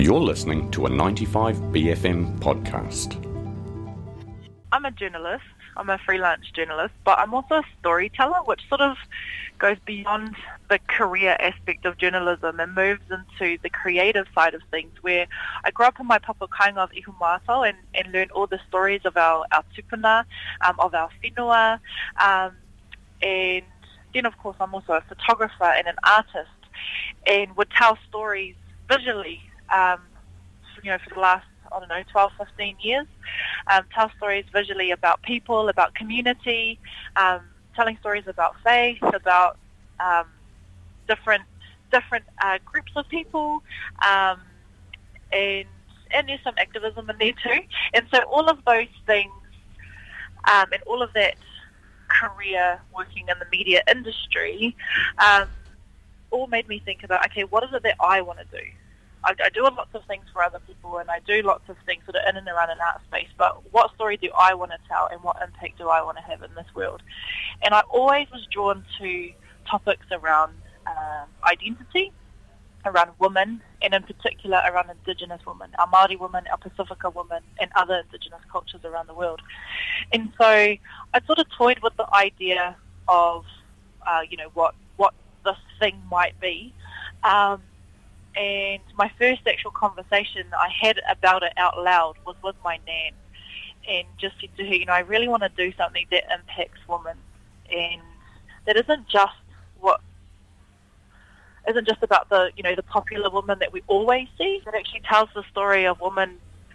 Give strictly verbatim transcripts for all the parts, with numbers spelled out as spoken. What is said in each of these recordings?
You're listening to a ninety-five B F M podcast. I'm a journalist. I'm a freelance journalist, but I'm also a storyteller, which sort of goes beyond the career aspect of journalism and moves into the creative side of things, where I grew up in my papa kainga of Ihumātao and, and learned all the stories of our, our tupuna, um, of our whenua, um, and then of course I'm also a photographer and an artist and would tell stories visually, um, you know, for the last, I don't know, twelve, fifteen years, um, tell stories visually about people, about community, um, telling stories about faith, about um, different different uh, groups of people, um, and and there's some activism in there too. And so all of those things um, and all of that career working in the media industry um, all made me think about, okay, what is it that I want to do? I, I do lots of things for other people, and I do lots of things sort of in and around an art space, but what story do I want to tell, and what impact do I want to have in this world? And I always was drawn to topics around um, identity, around women, and in particular around Indigenous women, our Māori women, our Pacifica women, and other Indigenous cultures around the world. And so I sort of toyed with the idea of, uh, you know, what, what this thing might be. Um, And my first actual conversation I had about it out loud was with my nan, and just said to her, you know, I really want to do something that impacts women, and that isn't just what isn't just about the, you know, the popular woman that we always see. It actually tells the story of women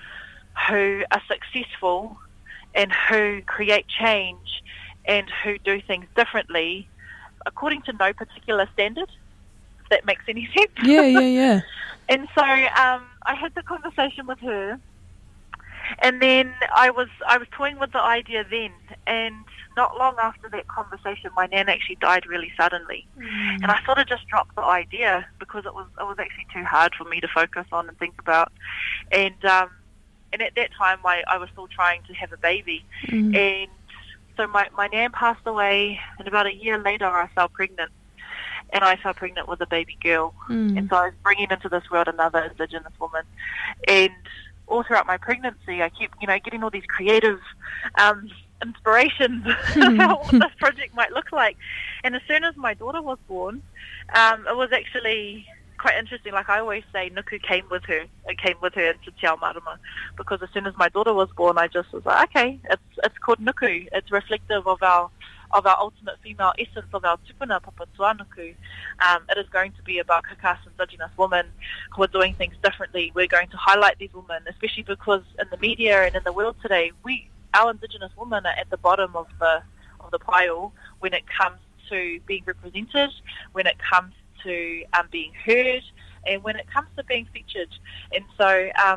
who are successful and who create change and who do things differently according to no particular standard. That makes any sense. Yeah, yeah, yeah. And so um, I had the conversation with her, and then I was I was toying with the idea then, and not long after that conversation, my nan actually died really suddenly, mm. and I sort of just dropped the idea because it was it was actually too hard for me to focus on and think about, and um, and at that time I, I was still trying to have a baby, mm. and so my my nan passed away, and about a year later I fell pregnant. And I fell pregnant with a baby girl. Mm. And so I was bringing into this world another Indigenous woman. And all throughout my pregnancy, I kept, you know, getting all these creative um, inspirations mm. about what this project might look like. And as soon as my daughter was born, um, it was actually quite interesting. Like I always say, Nuku came with her. It came with her into Te Ao Marama. Because as soon as my daughter was born, I just was like, okay, it's it's called Nuku. It's reflective of our of our ultimate female essence of our tupuna, Papa Tuanuku. Um, it is going to be about Kakas Indigenous women who are doing things differently. We're going to highlight these women, especially because in the media and in the world today, we, our Indigenous women are at the bottom of the of the pile when it comes to being represented, when it comes to um, being heard, and when it comes to being featured. And so, um,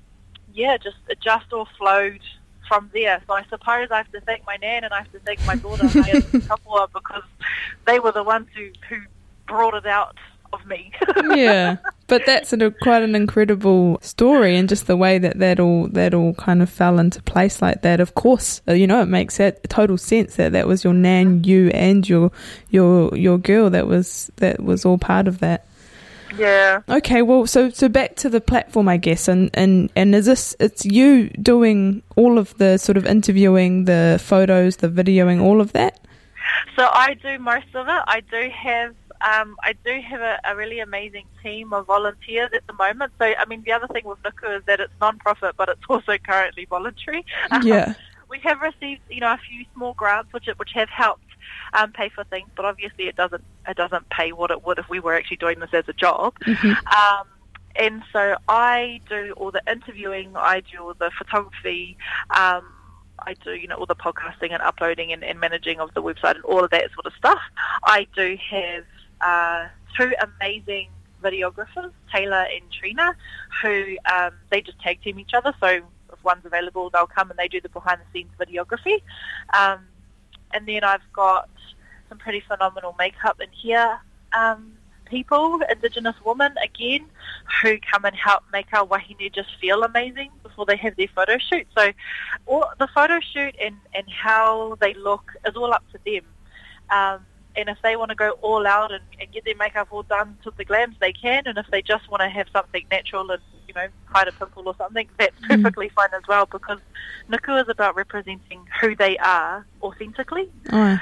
yeah, just it just all flowed from there. So I suppose I have to thank my nan and I have to thank my daughter Kapua, because they were the ones who, who brought it out of me. Yeah, but that's a, quite an incredible story, and just the way that that all, that all kind of fell into place like that. Of course, you know, it makes that total sense that that was your nan, you and your your your girl that was that was all part of that. Yeah. Okay, well, so so back to the platform, I guess, and, and, and is this, it's you doing all of the sort of interviewing, the photos, the videoing, all of that? So I do most of it. I do have um, I do have a, a really amazing team of volunteers at the moment. So, I mean, the other thing with Nuku is that it's non-profit, but it's also currently voluntary. Yeah. Um, we have received, you know, a few small grants which which have helped um, pay for things, but obviously it doesn't it doesn't pay what it would if we were actually doing this as a job. Mm-hmm. Um, and so I do all the interviewing, I do all the photography, um, I do, you know, all the podcasting and uploading and, and managing of the website and all of that sort of stuff. I do have uh, two amazing videographers, Taylor and Trina, who um, they just tag team each other. So if one's available, they'll come and they do the behind-the-scenes videography. Um, and then I've got some pretty phenomenal makeup in here. Um, people, Indigenous women, again, who come and help make our wahine just feel amazing before they have their photo shoot. So all, the photo shoot and, and how they look is all up to them. Um, and if they want to go all out and, and get their makeup all done to the glams, they can. And if they just want to have something natural and you know, hide a pimple or something, that's perfectly mm. fine as well, because Nuku is about representing who they are authentically. Oh. Um,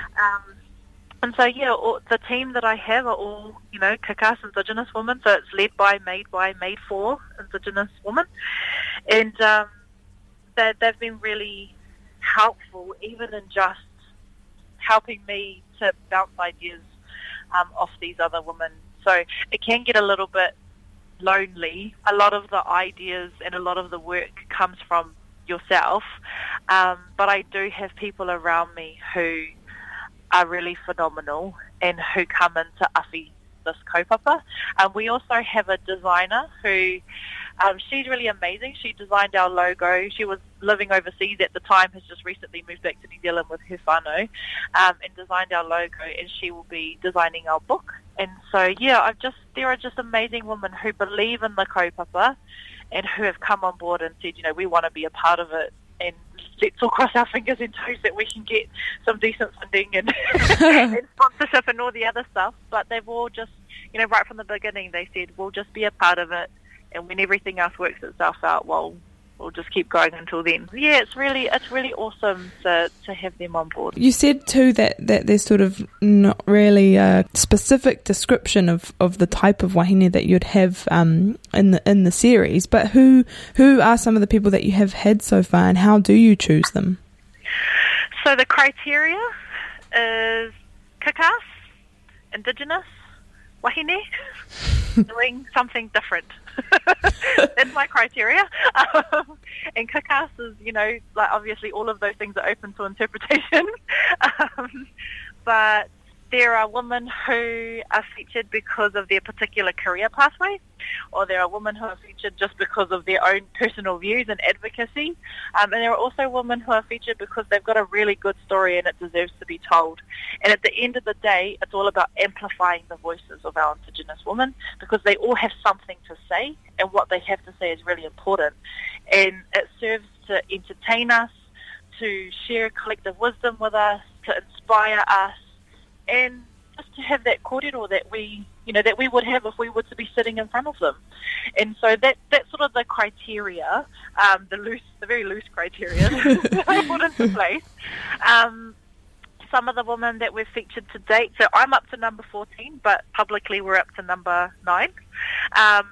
and so, yeah, all, the team that I have are all, you know, Kakas Indigenous women, so it's led by, made by, made for Indigenous women. And um, they, they've been really helpful, even in just helping me to bounce ideas um, off these other women. So it can get a little bit lonely. A lot of the ideas and a lot of the work comes from yourself, um, but I do have people around me who are really phenomenal and who come in to awhi this kaupapa. Um, we also have a designer who, um, she's really amazing. She designed our logo. She was living overseas at the time, has just recently moved back to New Zealand with her whānau, um, and designed our logo, and she will be designing our book. And so, yeah, I've just there are just amazing women who believe in the kaupapa and who have come on board and said, you know, we want to be a part of it, and let's all cross our fingers and toes that we can get some decent funding and, and sponsorship and all the other stuff. But they've all just, you know, right from the beginning, they said, we'll just be a part of it, and when everything else works itself out, well, we'll just keep going until then. Yeah, it's really it's really awesome to, to have them on board. You said too that, that there's sort of not really a specific description of, of the type of wahine that you'd have um, in the in the series, but who who are some of the people that you have had so far, and how do you choose them? So the criteria is Kakas, Indigenous, wahine, doing something different. That's my criteria. Um, and Kakas is, you know, like obviously all of those things are open to interpretation. um, but there are women who are featured because of their particular career pathway, or there are women who are featured just because of their own personal views and advocacy. Um, and there are also women who are featured because they've got a really good story and it deserves to be told. And at the end of the day, it's all about amplifying the voices of our Indigenous women, because they all have something to say, and what they have to say is really important. And it serves to entertain us, to share collective wisdom with us, to inspire us, and just to have that kōrero that we, you know, that we would have if we were to be sitting in front of them. And so that that's sort of the criteria, um, the loose, the very loose criteria that I put into place. Um, some of the women that we've featured to date, so I'm up to number fourteen, but publicly we're up to number nine. Um,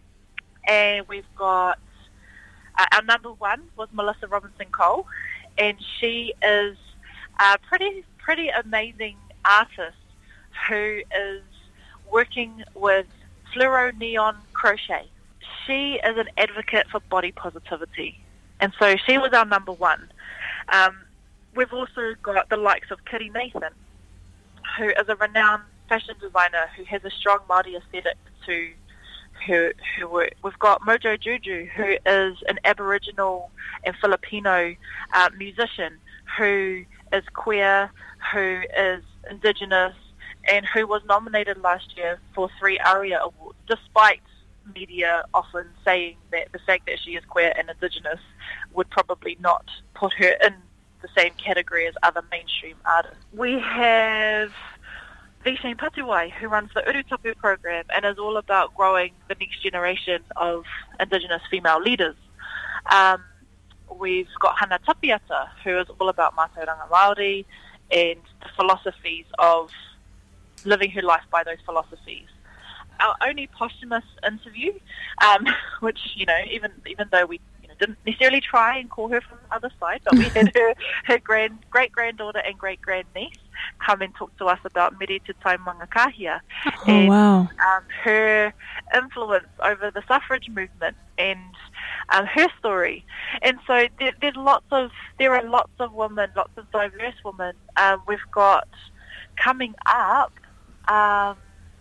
and we've got, uh, our number one was Melissa Robinson Cole, and she is a pretty, pretty amazing artist who is working with fluoro neon crochet. She is an advocate for body positivity, and so she was our number one. Um, we've also got the likes of Kitty Nathan, who is a renowned fashion designer who has a strong Māori aesthetic to her, her work. We've got Mojo Juju, who is an Aboriginal and Filipino uh, musician who is queer, who is Indigenous, and who was nominated last year for three ARIA Awards, despite media often saying that the fact that she is queer and Indigenous would probably not put her in the same category as other mainstream artists. We have Vishane Patuai, who runs the Urutapu program and is all about growing the next generation of Indigenous female leaders. Um, we've got Hana Tapiata, who is all about Mātauranga Māori and the philosophies of living her life by those philosophies. Our only posthumous interview, um, which, you know, even even though we you know, didn't necessarily try and call her from the other side, but we had her, her grand, great-granddaughter and great-grandniece come and talk to us about Mere Te Tai Mangakahia. Oh, and, wow. Um, her influence over the suffrage movement and um, her story. And so there, there's lots of, there are lots of women, lots of diverse women. Um, we've got coming up, um,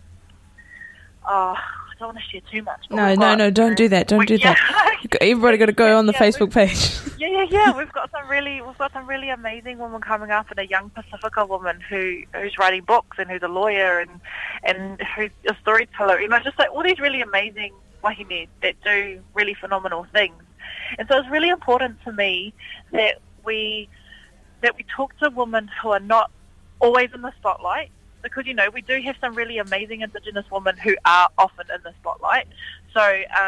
oh, I don't want to share too much. No, no, no, don't do that. Don't we, do yeah. that. Everybody got to go on the yeah, Facebook page. Yeah, yeah, yeah. We've got some really, we've got some really amazing women coming up, and a young Pacifica woman who who's writing books and who's a lawyer and and who's a storyteller. You know, just like all these really amazing wahine that do really phenomenal things. And so it's really important to me that we that we talk to women who are not always in the spotlight, because, you know, we do have some really amazing Indigenous women who are often in the spotlight. So um, it's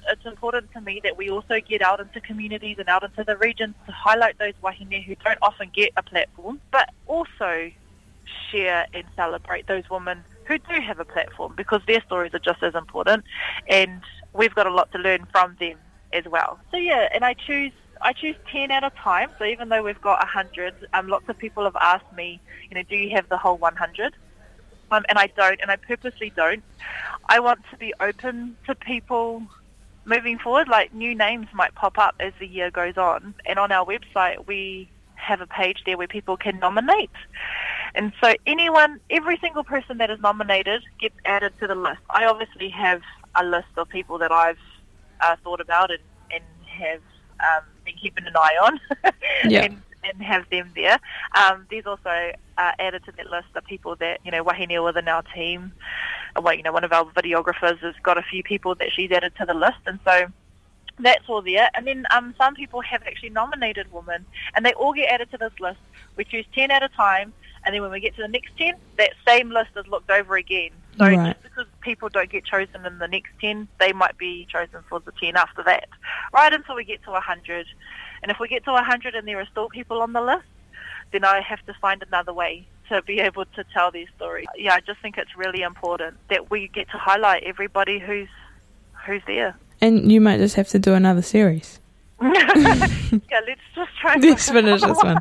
it's important to me that we also get out into communities and out into the regions to highlight those wahine who don't often get a platform, but also share and celebrate those women who do have a platform, because their stories are just as important, and we've got a lot to learn from them as well. So yeah, and I choose I choose ten at a time. So even though we've got one hundred, um, lots of people have asked me, you know, do you have the whole one hundred? Um, and I don't, and I purposely don't. I want to be open to people moving forward. Like, new names might pop up as the year goes on, and on our website we have a page there where people can nominate. And so anyone, every single person that is nominated gets added to the list. I obviously have a list of people that I've uh, thought about and, and have um, been keeping an eye on yeah. and, and have them there. Um, there's also uh, added to that list the people that, you know, wahine within our team. Well, you know, one of our videographers has got a few people that she's added to the list, and so that's all there. And then um, some people have actually nominated women, and they all get added to this list. We choose ten at a time, and then when we get to the next ten, that same list is looked over again. So right. just because people don't get chosen in the next ten, they might be chosen for the ten after that, right until we get to one hundred. And if we get to one hundred and there are still people on the list, then I have to find another way to be able to tell their story. Yeah, I just think it's really important that we get to highlight everybody who's who's there. And you might just have to do another series. Yeah, let's just try and let's finish this one.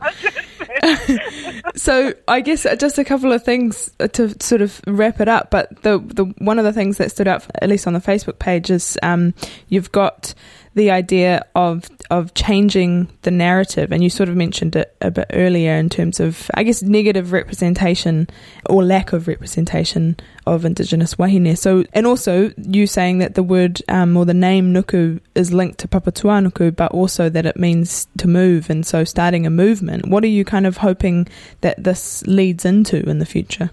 So I guess just a couple of things to sort of wrap it up, but the the one of the things that stood out, at least on the Facebook page, is um, you've got the idea of of changing the narrative, and you sort of mentioned it a bit earlier in terms of, I guess, negative representation or lack of representation of Indigenous wahine. So, and also you saying that the word um, or the name nuku is linked to Papatūānuku, but also that it means to move, and so starting a movement. What are you kind of hoping that this leads into in the future?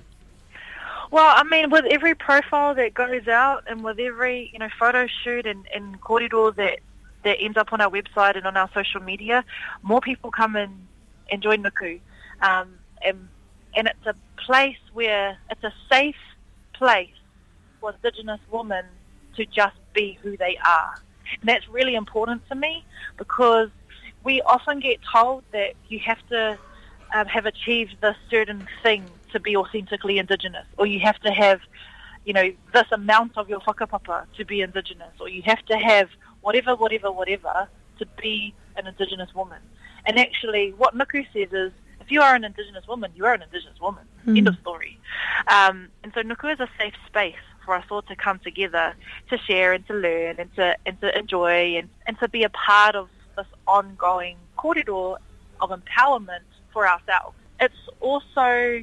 Well, I mean, with every profile that goes out, and with every, you know, photo shoot and, and kōrero that that ends up on our website and on our social media, more people come and, and join Nuku. Um, and, and it's a place where, it's a safe place for Indigenous women to just be who they are. And that's really important to me, because we often get told that you have to um, have achieved this certain thing to be authentically Indigenous, or you have to have, you know, this amount of your whakapapa to be Indigenous, or you have to have whatever, whatever, whatever to be an Indigenous woman. And actually, what Nuku says is, if you are an Indigenous woman, you are an Indigenous woman. Mm. End of story. Um, and so Nuku is a safe space for us all to come together, to share and to learn and to and to enjoy and, and to be a part of this ongoing kōrero of empowerment for ourselves. It's also,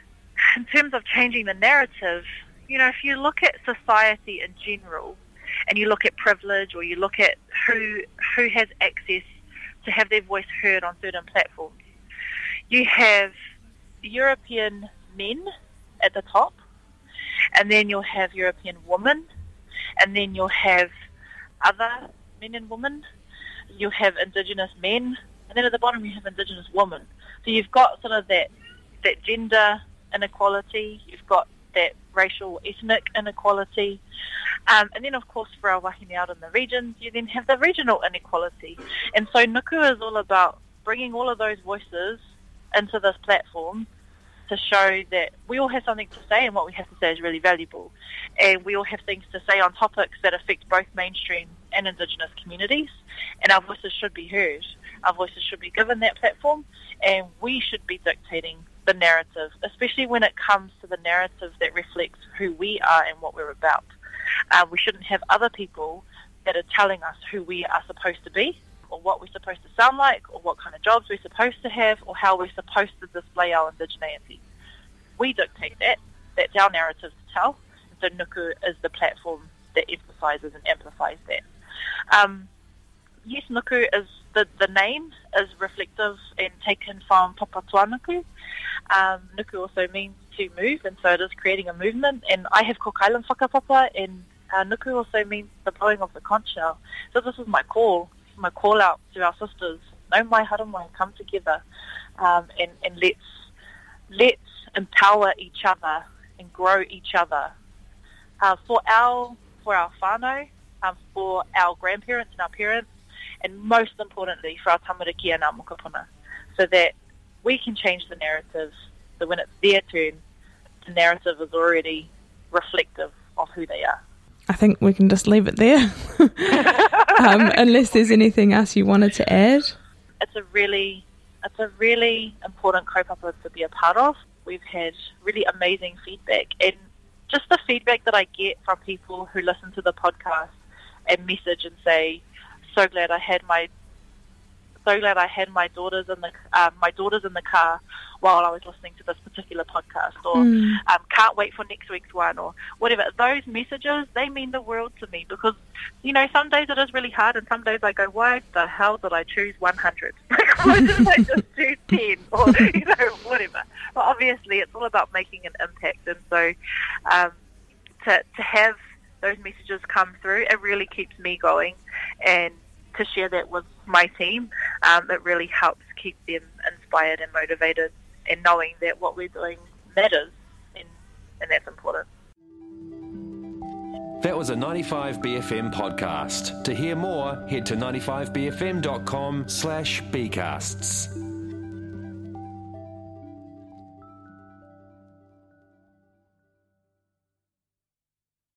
in terms of changing the narrative, you know, if you look at society in general, and you look at privilege, or you look at who who has access to have their voice heard on certain platforms, you have European men at the top, and then you'll have European women, and then you'll have other men and women, you'll have Indigenous men, and then at the bottom you have Indigenous women. So you've got sort of that, that gender inequality, you've got that racial, ethnic inequality. Um, and then, of course, for our wahine out in the regions, you then have the regional inequality. And so Nuku is all about bringing all of those voices into this platform to show that we all have something to say, and what we have to say is really valuable. And we all have things to say on topics that affect both mainstream and Indigenous communities. And our voices should be heard. Our voices should be given that platform, and we should be dictating the narrative, especially when it comes to the narrative that reflects who we are and what we're about. Uh, we shouldn't have other people that are telling us who we are supposed to be, or what we're supposed to sound like, or what kind of jobs we're supposed to have, or how we're supposed to display our indigeneity. We dictate that. That's our narrative to tell. So Nuku is the platform that emphasises and amplifies that. Um, yes, Nuku is the, the name is reflective and taken from Papatūānuku. Um, Nuku also means to move, and so it is creating a movement. And I have Kokailan whakapapa, and uh, Nuku also means the blowing of the conch shell. So this is my call, my call out to our sisters. No mai haramai, come together, um, and, and let's let's empower each other and grow each other uh, for our for our whānau, um, for our grandparents and our parents, and most importantly for our tamariki and our mokopuna, so that we can change the narrative. So when it's their turn, the narrative is already reflective of who they are. I think we can just leave it there, um, unless there's anything else you wanted to add. It's a really, it's a really important kaupapa to be a part of. We've had really amazing feedback, and just the feedback that I get from people who listen to the podcast and message and say, "So glad I had my, so glad I had my daughters in the um, my daughters in the car while I was listening to this particular podcast," or mm. um, "Can't wait for next week's one," or whatever. Those messages, they mean the world to me, because, you know, some days it is really hard, and some days I go, "Why the hell did I choose one hundred? Like, why didn't I just do ten?" Or, you know, whatever. But obviously, it's all about making an impact, and so um, to to have those messages come through, it really keeps me going, and to share that with my team, um, it really helps keep them inspired and motivated, and knowing that what we're doing matters, and, and that's important. That was a ninety-five B F M podcast. To hear more, head to ninety-five B F M dot com slash bcasts.